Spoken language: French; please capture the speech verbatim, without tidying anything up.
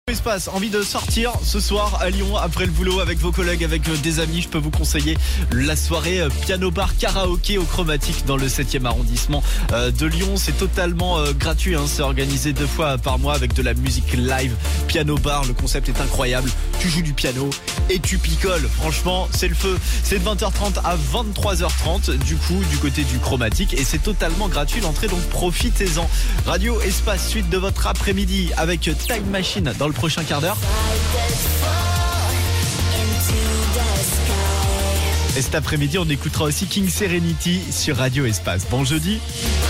Espace, envie de sortir ce soir à Lyon après le boulot avec vos collègues, avec des amis, je peux vous conseiller la soirée piano bar karaoké au Chromatique dans le septième arrondissement de Lyon. C'est totalement gratuit, hein. C'est organisé deux fois par mois avec de la musique live, piano bar. Le concept est incroyable, tu joues du piano et tu picoles. Franchement, c'est le feu. C'est de vingt heures trente à vingt-trois heures trente du coup du côté du Chromatique et c'est totalement gratuit l'entrée, donc profitez-en. Radio Espace, suite de votre après-midi avec Time Machine dans le prochain quart d'heure. Et cet après-midi, on écoutera aussi King Serenity sur Radio Espace. Bon jeudi.